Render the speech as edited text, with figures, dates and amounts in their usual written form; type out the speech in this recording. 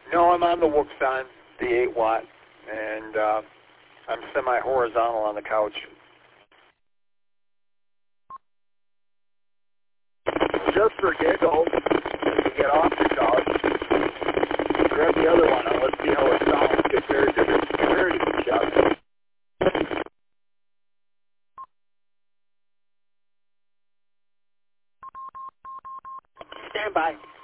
No, I'm on the Wuxon, the 8-watt, and I'm semi-horizontal on the couch. Just for giggles, when you get off the couch, grab the other one and let's see how it sounds compared to each other. Stand by.